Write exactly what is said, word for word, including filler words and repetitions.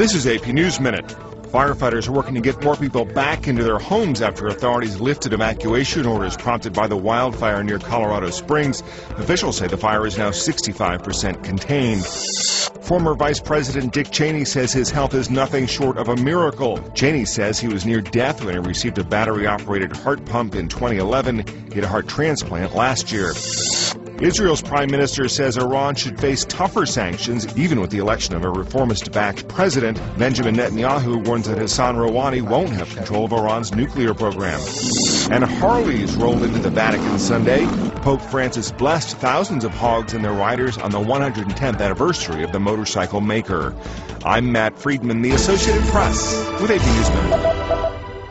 This is A P News Minute. Firefighters are working to get more people back into their homes after authorities lifted evacuation orders prompted by the wildfire near Colorado Springs. Officials say the fire is now sixty-five percent contained. Former Vice President Dick Cheney says his health is nothing short of a miracle. Cheney says he was near death when he received a battery-operated heart pump in twenty eleven. He had a heart transplant last year. Israel's prime minister says Iran should face tougher sanctions, even with the election of a reformist-backed president. Benjamin Netanyahu warns that Hassan Rouhani won't have control of Iran's nuclear program. And Harleys rolled into the Vatican Sunday. Pope Francis blessed thousands of hogs and their riders on the one hundred tenth anniversary of the motorcycle maker. I'm Matt Friedman, the Associated Press, with A P News Minute.